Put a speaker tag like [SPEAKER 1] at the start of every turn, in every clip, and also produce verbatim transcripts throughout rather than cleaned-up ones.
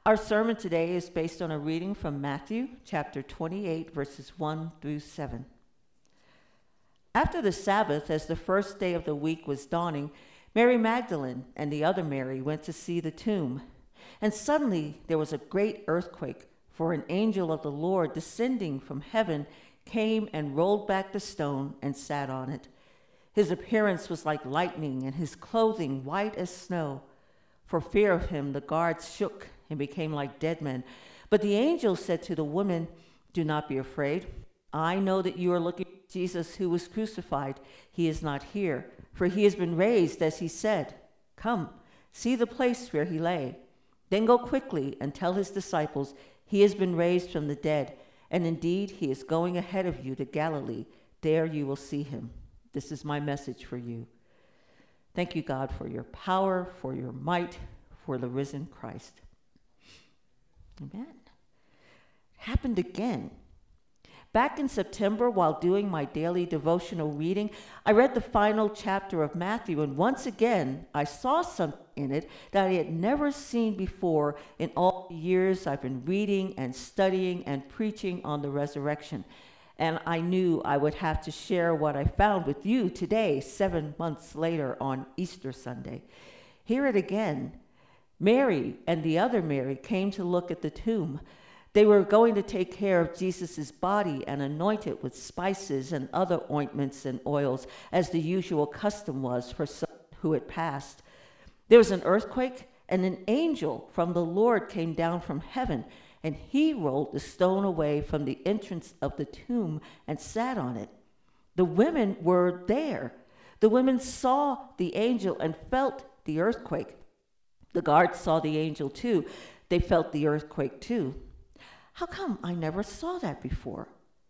[SPEAKER 1] Our sermon today is based on a reading from Matthew chapter twenty-eight, verses one through seven. After the Sabbath, as the first day of the week was dawning, Mary Magdalene and the other Mary went to see the tomb. And suddenly there was a great earthquake, for an angel of the Lord descending from heaven came and rolled back the stone and sat on it. His appearance was like lightning, and his clothing white as snow. For fear of him, the guards shook and became like dead men. But the angel said to the woman, "Do not be afraid. I know that you are looking for Jesus who was crucified. He is not here, for he has been raised, as he said. Come, see the place where he lay. Then go quickly and tell his disciples, he has been raised from the dead, and indeed he is going ahead of you to Galilee. There you will see him." This is my message for you. Thank you, God, for your power, for your might, for the risen Christ. Amen. It happened again. Back in September, while doing my daily devotional reading, I read the final chapter of Matthew, and once again, I saw something in it that I had never seen before in all the years I've been reading and studying and preaching on the resurrection. And I knew I would have to share what I found with you today, seven months later on Easter Sunday. Hear it again. Mary and the other Mary came to look at the tomb. They were going to take care of Jesus' body and anoint it with spices and other ointments and oils, as the usual custom was for some who had passed. There was an earthquake, and an angel from the Lord came down from heaven, and he rolled the stone away from the entrance of the tomb and sat on it. The women were there. The women saw the angel and felt the earthquake. The guards saw the angel too. They felt the earthquake too. How come I never saw that before?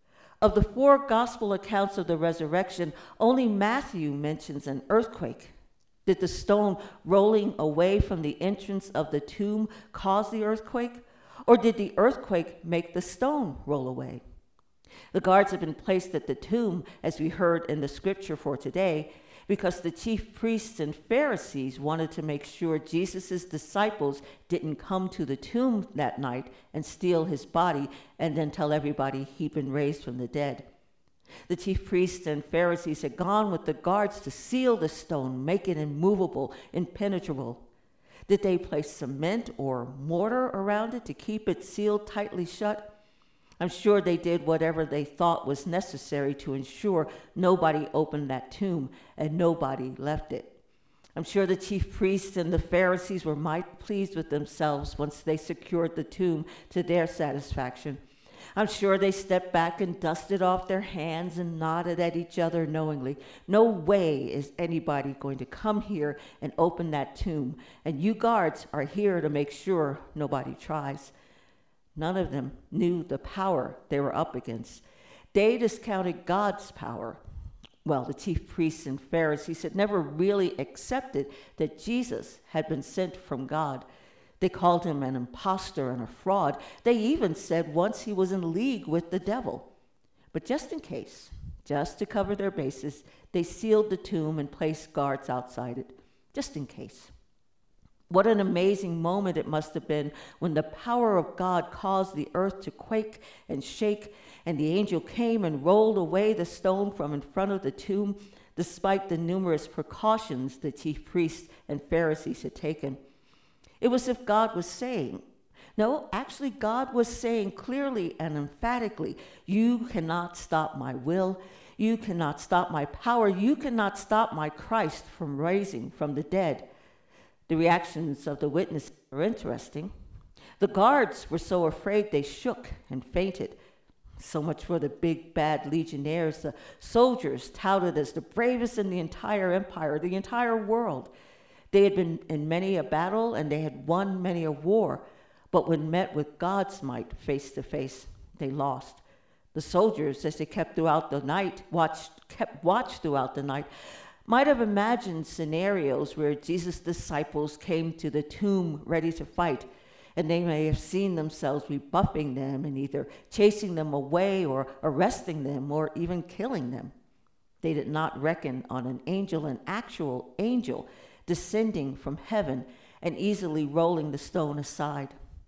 [SPEAKER 1] Of the four gospel accounts of the resurrection, only Matthew mentions an earthquake. Did the stone rolling away from the entrance of the tomb cause the earthquake? Or did the earthquake make the stone roll away? The guards had been placed at the tomb, as we heard in the scripture for today, because the chief priests and Pharisees wanted to make sure Jesus' disciples didn't come to the tomb that night and steal his body and then tell everybody he'd been raised from the dead. The chief priests and Pharisees had gone with the guards to seal the stone, make it immovable, impenetrable. Did they place cement or mortar around it to keep it sealed tightly shut? I'm sure they did whatever they thought was necessary to ensure nobody opened that tomb and nobody left it. I'm sure the chief priests and the Pharisees were mighty pleased with themselves once they secured the tomb to their satisfaction. I'm sure they stepped back and dusted off their hands and nodded at each other knowingly. No way is anybody going to come here and open that tomb, and you guards are here to make sure nobody tries. None of them knew the power they were up against. They discounted God's power. Well, the chief priests and Pharisees had never really accepted that Jesus had been sent from God. They called him an impostor and a fraud. They even said once he was in league with the devil. But just in case, just to cover their bases, they sealed the tomb and placed guards outside it, just in case. What an amazing moment it must have been when the power of God caused the earth to quake and shake, and the angel came and rolled away the stone from in front of the tomb, despite the numerous precautions the chief priests and Pharisees had taken. It was as if God was saying, no, actually God was saying clearly and emphatically, you cannot stop my will, you cannot stop my power, you cannot stop my Christ from raising from the dead. The reactions of the witnesses are interesting. The guards were so afraid they shook and fainted. So much for the big bad legionnaires, the soldiers touted as the bravest in the entire empire, the entire world. They had been in many a battle and they had won many a war, but when met with God's might face to face, they lost. The soldiers, as they kept throughout the night, watched, kept watch throughout the night, might have imagined scenarios where Jesus' disciples came to the tomb ready to fight, and they may have seen themselves rebuffing them and either chasing them away or arresting them or even killing them. They did not reckon on an angel, an actual angel, descending from heaven and easily rolling the stone aside.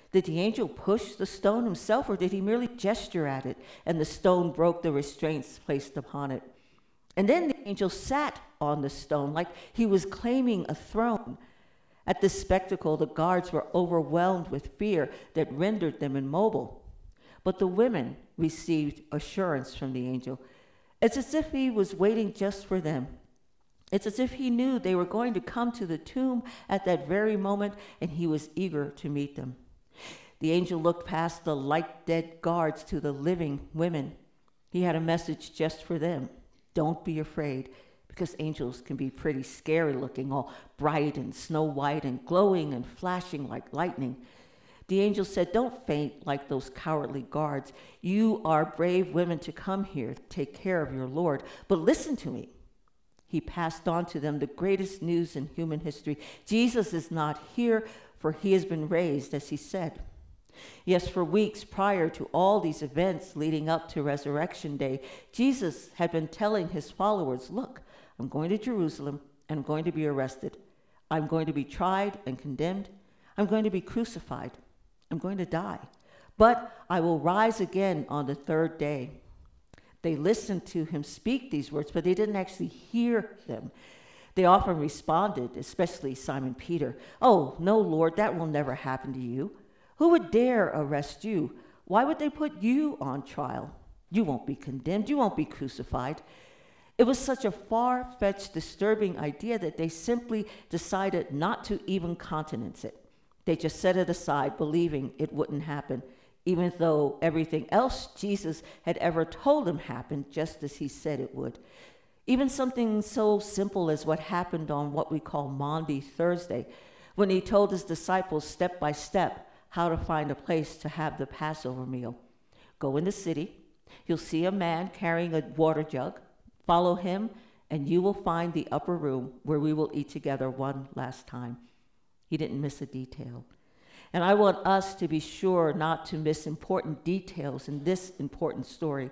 [SPEAKER 1] Did the angel push the stone himself, or did he merely gesture at it, and the stone broke the restraints placed upon it? And then the angel sat on the stone like he was claiming a throne. At this spectacle, the guards were overwhelmed with fear that rendered them immobile. But the women received assurance from the angel. It's as if he was waiting just for them. It's as if he knew they were going to come to the tomb at that very moment, and he was eager to meet them. The angel looked past the like-dead guards to the living women. He had a message just for them. Don't be afraid, because angels can be pretty scary looking, all bright and snow white and glowing and flashing like lightning. The angel said, don't faint like those cowardly guards. You are brave women to come here to take care of your Lord. But listen to me. He passed on to them the greatest news in human history. Jesus is not here, for he has been raised, as he said. Yes, for weeks prior to all these events leading up to Resurrection Day, Jesus had been telling his followers, look, I'm going to Jerusalem and I'm going to be arrested. I'm going to be tried and condemned. I'm going to be crucified. I'm going to die. But I will rise again on the third day. They listened to him speak these words, but they didn't actually hear them. They often responded, especially Simon Peter, oh, no, Lord, that will never happen to you. Who would dare arrest you? Why would they put you on trial? You won't be condemned. You won't be crucified. It was such a far-fetched, disturbing idea that they simply decided not to even countenance it. They just set it aside, believing it wouldn't happen, even though everything else Jesus had ever told them happened just as he said it would. Even something so simple as what happened on what we call Maundy Thursday, when he told his disciples step by step how to find a place to have the Passover meal. Go in the city, you'll see a man carrying a water jug. Follow him, and you will find the upper room where we will eat together one last time. He didn't miss a detail. And I want us to be sure not to miss important details in this important story.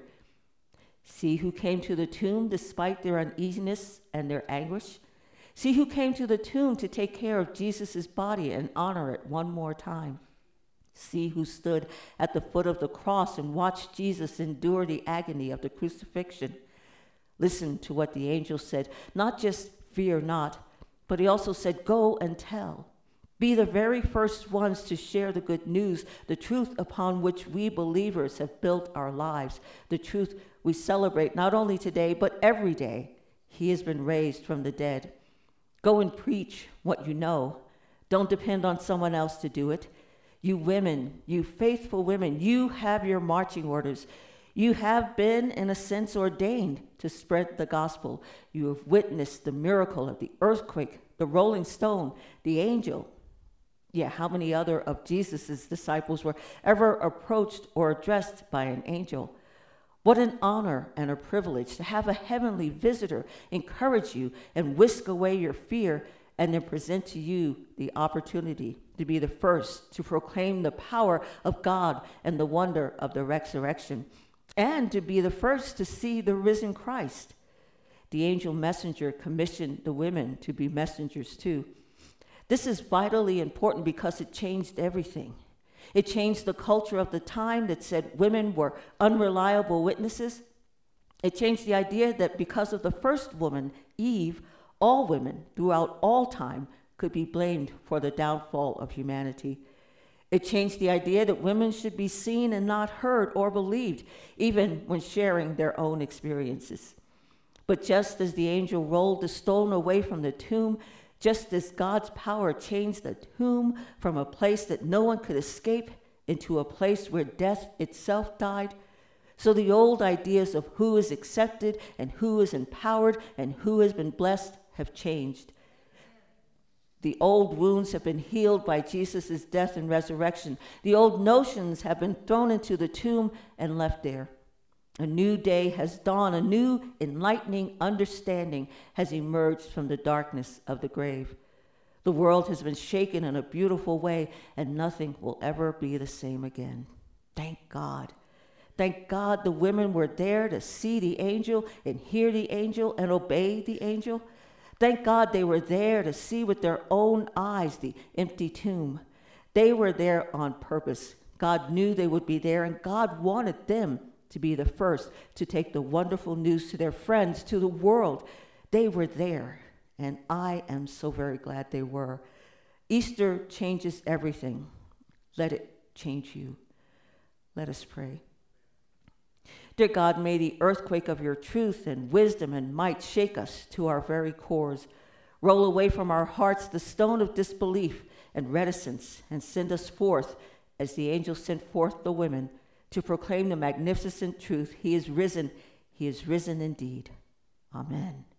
[SPEAKER 1] See who came to the tomb despite their uneasiness and their anguish. See who came to the tomb to take care of Jesus' body and honor it one more time. See who stood at the foot of the cross and watched Jesus endure the agony of the crucifixion. Listen to what the angel said, not just fear not, but he also said, go and tell. Be the very first ones to share the good news, the truth upon which we believers have built our lives, the truth we celebrate not only today, but every day. He has been raised from the dead. Go and preach what you know. Don't depend on someone else to do it. You women, you faithful women, you have your marching orders. You have been, in a sense, ordained to spread the gospel. You have witnessed the miracle of the earthquake, the rolling stone, the angel. Yeah, how many other of Jesus' disciples were ever approached or addressed by an angel? What an honor and a privilege to have a heavenly visitor encourage you and whisk away your fear and then present to you the opportunity to be the first to proclaim the power of God and the wonder of the resurrection, and to be the first to see the risen Christ. The angel messenger commissioned the women to be messengers too. This is vitally important because it changed everything. It changed the culture of the time that said women were unreliable witnesses. It changed the idea that because of the first woman, Eve, all women throughout all time could be blamed for the downfall of humanity. It changed the idea that women should be seen and not heard or believed, even when sharing their own experiences. But just as the angel rolled the stone away from the tomb, just as God's power changed the tomb from a place that no one could escape into a place where death itself died, so the old ideas of who is accepted and who is empowered and who has been blessed have changed. The old wounds have been healed by Jesus' death and resurrection. The old notions have been thrown into the tomb and left there. A new day has dawned. A new enlightening understanding has emerged from the darkness of the grave. The world has been shaken in a beautiful way, and nothing will ever be the same again. Thank God. Thank God the women were there to see the angel and hear the angel and obey the angel. Thank God they were there to see with their own eyes the empty tomb. They were there on purpose. God knew they would be there, and God wanted them to be the first to take the wonderful news to their friends, to the world. They were there, and I am so very glad they were. Easter changes everything. Let it change you. Let us pray. Dear God, may the earthquake of your truth and wisdom and might shake us to our very cores, roll away from our hearts the stone of disbelief and reticence, and send us forth as the angel sent forth the women to proclaim the magnificent truth. He is risen. He is risen indeed. Amen.